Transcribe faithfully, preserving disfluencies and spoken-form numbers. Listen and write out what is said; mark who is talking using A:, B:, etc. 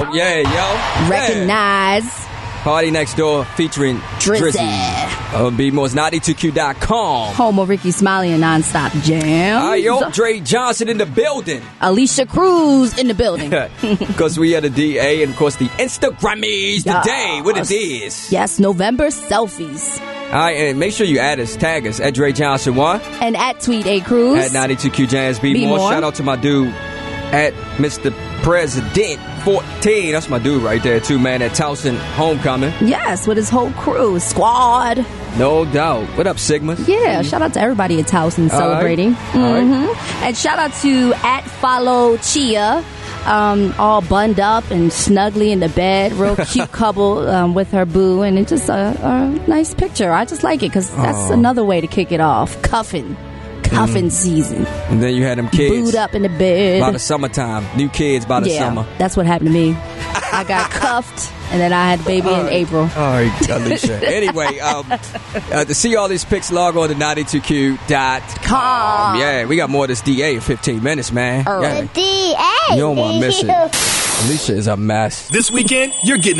A: Oh, yeah, yo.
B: Recognize.
A: Yeah. Party Next Door featuring
B: Drizzy.
A: Drizzy. Uh, be more ninety-two Q dot com.
B: Home of Ricky Smiley and Nonstop Jams.
A: All right, yo, Dre Johnson in the building.
B: Alicia Cruz in the building.
A: Because we had a D A and, of course, the Instagrammies
B: Yes.
A: today. What it is.
B: Yes, November selfies.
A: All right, and make sure you add us, tag us at Dre Johnson one.
B: And at Tweet A Cruz.
A: At ninety-two Q Jams. Be,
B: Be
A: more.
B: more.
A: Shout out to my dude at Mister President fourteen. That's my dude right there, too, man. At Towson Homecoming.
B: Yes, with his whole crew. Squad.
A: No doubt. What up, Sigma?
B: Yeah, shout out to everybody at Towson
A: All
B: celebrating.
A: right. All
B: Mhm.
A: right.
B: And shout out to at Follow Chia. Um, all bunned up and snugly in the bed. Real cute couple um, with her boo. And it's just a, a nice picture. I just like it because that's
A: Aw.
B: another way to kick it off. Cuffing. Cuffing season.
A: And then you had them kids.
B: Booed up in the bed.
A: By the summertime. New kids by the
B: yeah,
A: summer.
B: that's what happened to me. I got cuffed, and then I had a baby in April.
A: All right, Alicia. Anyway, um, uh, to see all these pics, log on to ninety-two Q dot com. Yeah, we got more of this D A in fifteen minutes, man.
B: All
A: Yeah.
B: right.
C: D A.
A: You don't want to miss it. Alicia is a mess.
D: This weekend, you're getting